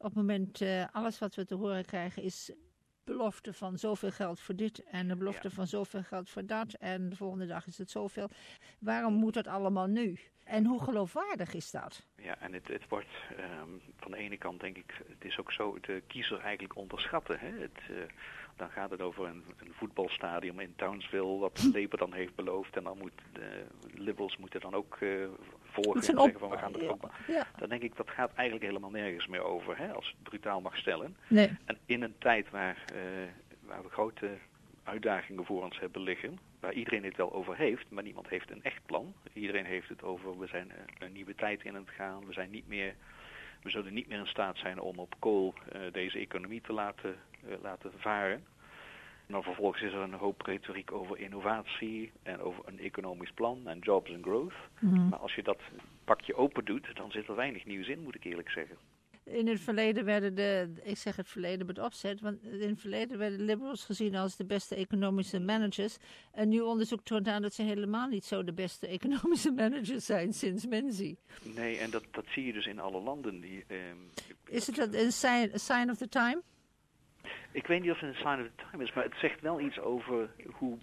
het moment, alles wat we te horen krijgen is belofte van zoveel geld voor dit en de belofte van zoveel geld voor dat en de volgende dag is het zoveel. Waarom moet dat allemaal nu? En hoe geloofwaardig is dat? Ja, en het wordt van de ene kant denk ik, het is ook zo de kiezer eigenlijk onderschatten. Hè? Dan gaat het over een voetbalstadion in Townsville, wat Labour dan heeft beloofd. En dan moet de Liberals moeten dan ook volgen en zeggen van we gaan het ook. Ja. Dan denk ik, dat gaat eigenlijk helemaal nergens meer over, hè, als het brutaal mag stellen. Nee. En in een tijd waar we grote uitdagingen voor ons hebben liggen, waar iedereen het wel over heeft, maar niemand heeft een echt plan. Iedereen heeft het over, we zijn een nieuwe tijd in het gaan, we zullen niet meer in staat zijn om op kool deze economie te laten varen. En dan vervolgens is er een hoop retoriek over innovatie en over een economisch plan en jobs and growth. Mm-hmm. Maar als je dat pakje open doet, dan zit er weinig nieuws in, moet ik eerlijk zeggen. In het verleden werden ik zeg het verleden met opzet, want in het verleden werden liberals gezien als de beste economische managers. Een nieuw onderzoek toont aan dat ze helemaal niet zo de beste economische managers zijn sinds Menzies. Nee, en dat zie je dus in alle landen. Is het een sign of the time? Ik weet niet of het een sign of the time is, maar het zegt wel iets over hoe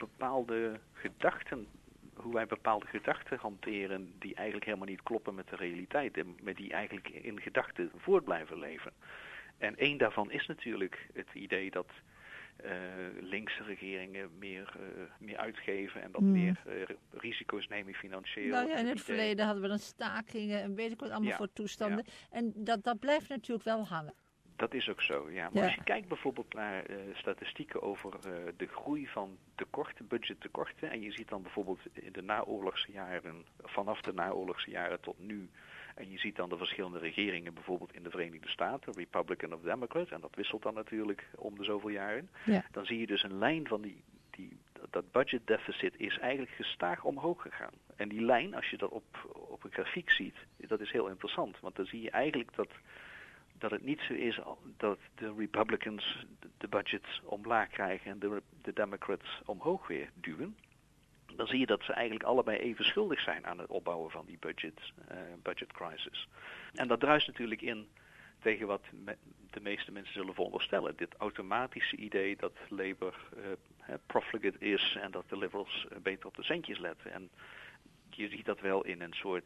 wij bepaalde gedachten hanteren die eigenlijk helemaal niet kloppen met de realiteit en met die eigenlijk in gedachten voort blijven leven. En één daarvan is natuurlijk het idee dat linkse regeringen meer uitgeven en dat meer risico's nemen financieel. Nou ja, in het verleden hadden we dan stakingen en weet ik wat allemaal voor toestanden. Ja. En dat blijft natuurlijk wel hangen. Dat is ook zo, ja. Maar als je kijkt bijvoorbeeld naar statistieken over de groei van budgettekorten, en je ziet dan bijvoorbeeld in de naoorlogse jaren, vanaf de naoorlogse jaren tot nu, en je ziet dan de verschillende regeringen, bijvoorbeeld in de Verenigde Staten, Republican of Democrat, en dat wisselt dan natuurlijk om de zoveel jaren, dan zie je dus een lijn van dat budget deficit is eigenlijk gestaag omhoog gegaan. En die lijn, als je dat op een grafiek ziet, dat is heel interessant, want dan zie je eigenlijk dat het niet zo is dat de Republicans de budgets omlaag krijgen en de Democrats omhoog weer duwen. Dan zie je dat ze eigenlijk allebei even schuldig zijn aan het opbouwen van die budget crisis. En dat druist natuurlijk in tegen wat de meeste mensen zullen veronderstellen. Dit automatische idee dat Labour profligate is en dat de Liberals beter op de centjes letten. En je ziet dat wel in een soort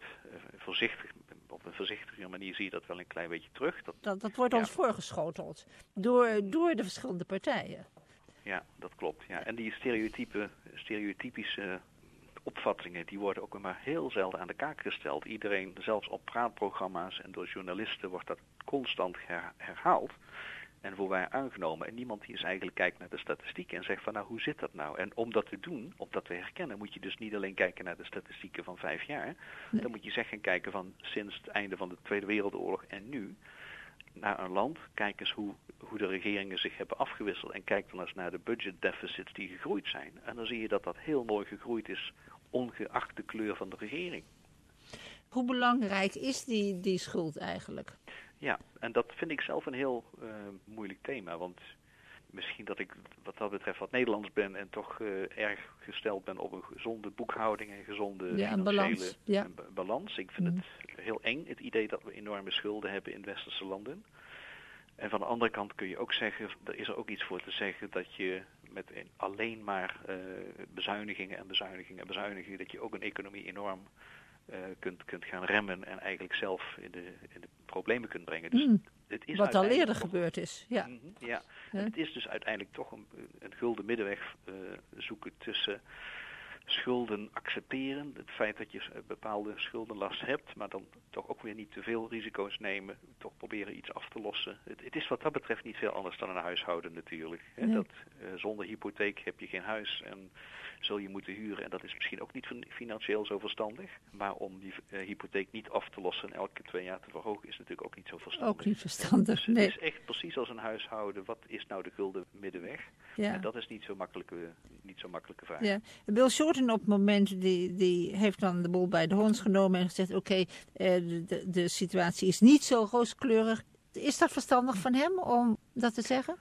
op een voorzichtige manier zie je dat wel een klein beetje terug. Dat wordt ons voorgeschoteld door de verschillende partijen. Ja, dat klopt. Ja. En die stereotypische opvattingen, die worden ook maar heel zelden aan de kaak gesteld. Iedereen, zelfs op praatprogramma's en door journalisten, wordt dat constant herhaald en voor wij aangenomen. En niemand die eens eigenlijk kijkt naar de statistieken en zegt van nou, hoe zit dat nou? En om dat te doen, om dat te herkennen, moet je dus niet alleen kijken naar de statistieken van 5 jaar. Nee. Dan moet je gaan kijken van sinds het einde van de Tweede Wereldoorlog en nu naar een land. Kijk eens hoe de regeringen zich hebben afgewisseld en kijk dan eens naar de budget deficits die gegroeid zijn. En dan zie je dat dat heel mooi gegroeid is, ongeacht de kleur van de regering. Hoe belangrijk is die schuld eigenlijk? Ja, en dat vind ik zelf een heel moeilijk thema, want misschien dat ik wat dat betreft wat Nederlands ben en toch erg gesteld ben op een gezonde boekhouding en gezonde financiële balans. Ik vind het heel eng, het idee dat we enorme schulden hebben in westerse landen. En van de andere kant kun je ook zeggen, er is er ook iets voor te zeggen dat je met alleen maar bezuinigingen, dat je ook een economie enorm kunt gaan remmen en eigenlijk zelf in de problemen kunt brengen. Dus het is wat al eerder gebeurd is. Ja. Ja. En het is dus uiteindelijk toch een gulden middenweg zoeken tussen schulden accepteren, het feit dat je bepaalde schuldenlast hebt, maar dan toch ook weer niet te veel risico's nemen, toch proberen iets af te lossen. Het is wat dat betreft niet veel anders dan een huishouden natuurlijk. Nee. Dat zonder hypotheek heb je geen huis en zul je moeten huren en dat is misschien ook niet financieel zo verstandig, maar om die hypotheek niet af te lossen en elke 2 jaar te verhogen is natuurlijk ook niet zo verstandig. Ook niet verstandig, dus het is echt precies als een huishouden, wat is nou de gulden middenweg? Ja. En dat is niet zo'n makkelijke vraag. Ja. Bill Shorten op het moment, die heeft dan de boel bij de horens genomen en gezegd, oké, de situatie is niet zo rooskleurig. Is dat verstandig van hem om dat te zeggen?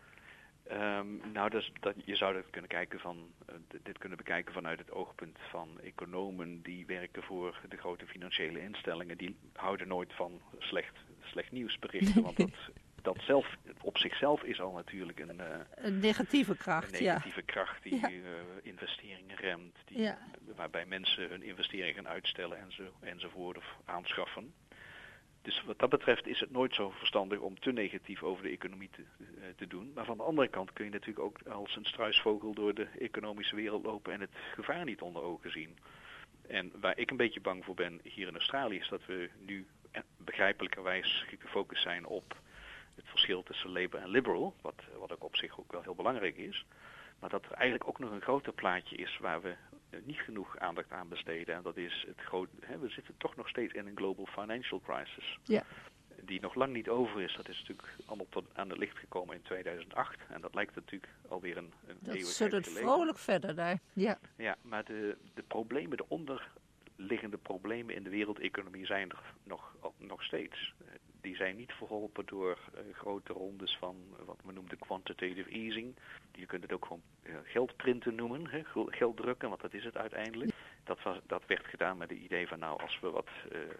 Je zou dit kunnen bekijken vanuit het oogpunt van economen die werken voor de grote financiële instellingen. Die houden nooit van slecht nieuwsberichten, want dat zelf op zichzelf is al natuurlijk een negatieve kracht. Een negatieve kracht die investeringen remt, waarbij mensen hun investeringen gaan uitstellen enzovoort of aanschaffen. Dus wat dat betreft is het nooit zo verstandig om te negatief over de economie te doen. Maar van de andere kant kun je natuurlijk ook als een struisvogel door de economische wereld lopen en het gevaar niet onder ogen zien. En waar ik een beetje bang voor ben hier in Australië is dat we nu begrijpelijkerwijs gefocust zijn op het verschil tussen Labour en Liberal, wat ook op zich ook wel heel belangrijk is. Maar dat er eigenlijk ook nog een groter plaatje is waar we niet genoeg aandacht aan besteden. En dat is we zitten toch nog steeds in een global financial crisis. Ja. Die nog lang niet over is. Dat is natuurlijk allemaal tot aan het licht gekomen in 2008. En dat lijkt natuurlijk alweer een eeuwigheid geleden. Dat zit vrolijk verder daar. Ja, ja, maar de problemen, de onderliggende problemen in de wereldeconomie zijn er nog steeds. Die zijn niet verholpen door grote rondes van wat we noemen de quantitative easing. Je kunt het ook gewoon geldprinten noemen, geld drukken, want dat is het uiteindelijk. Dat werd gedaan met het idee van als we wat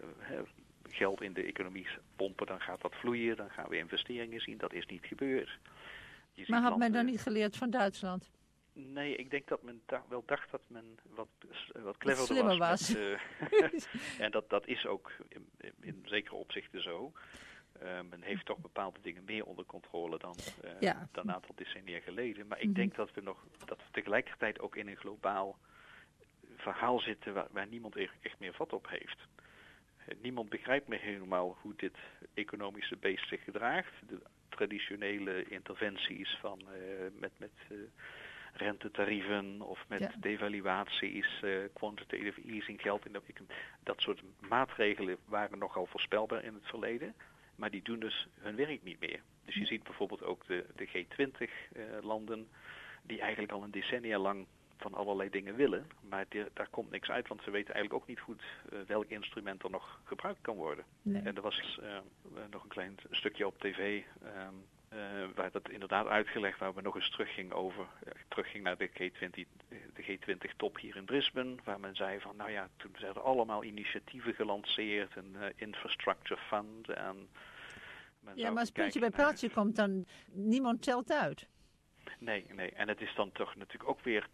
geld in de economie pompen, dan gaat dat vloeien, dan gaan we investeringen zien. Dat is niet gebeurd. Maar had men dan niet geleerd van Duitsland? Nee, ik denk dat men wel dacht dat men wat cleverder slimmer was. En dat is ook in zekere opzichten zo. Men heeft toch bepaalde dingen meer onder controle dan een aantal decennia geleden. Maar ik denk dat we tegelijkertijd ook in een globaal verhaal zitten waar niemand echt meer vat op heeft. Niemand begrijpt meer helemaal hoe dit economische beest zich gedraagt. De traditionele interventies van met rentetarieven of met devaluaties, quantitative easing, geld in dat soort maatregelen waren nogal voorspelbaar in het verleden. Maar die doen dus hun werk niet meer. Dus je ziet bijvoorbeeld ook de G20-landen die eigenlijk al een decennia lang van allerlei dingen willen. Maar daar komt niks uit, want ze weten eigenlijk ook niet goed welk instrument er nog gebruikt kan worden. Nee. En er was nog een klein stukje op tv waar dat inderdaad uitgelegd, waar we nog eens terugging naar de G20-top hier in Brisbane, waar men zei van, toen zijn er allemaal initiatieven gelanceerd, een infrastructure fund. En maar als puntje bij paaltje komt, dan niemand telt uit. Nee. En het is dan toch natuurlijk ook weer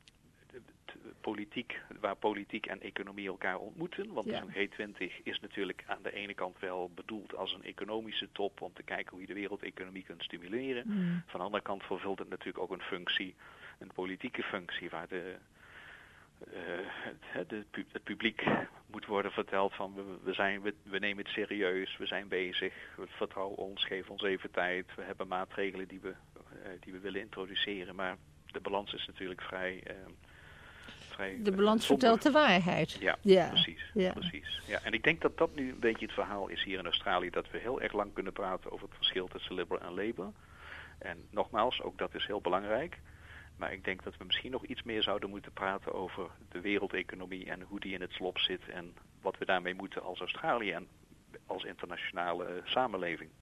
waar politiek en economie elkaar ontmoeten. Want zo'n G20 is natuurlijk aan de ene kant wel bedoeld als een economische top om te kijken hoe je de wereldeconomie kunt stimuleren. Van de andere kant vervult het natuurlijk ook een politieke functie, waar het publiek moet worden verteld van we nemen het serieus, we zijn bezig, we vertrouwen ons, geef ons even tijd, we hebben maatregelen die we willen introduceren, maar de balans is natuurlijk vrij de balans vertelt de waarheid. Ja. Precies. Ja, en ik denk dat dat nu een beetje het verhaal is hier in Australië, dat we heel erg lang kunnen praten over het verschil tussen Liberal en Labour. En nogmaals, ook dat is heel belangrijk. Maar ik denk dat we misschien nog iets meer zouden moeten praten over de wereldeconomie en hoe die in het slop zit en wat we daarmee moeten als Australië en als internationale samenleving.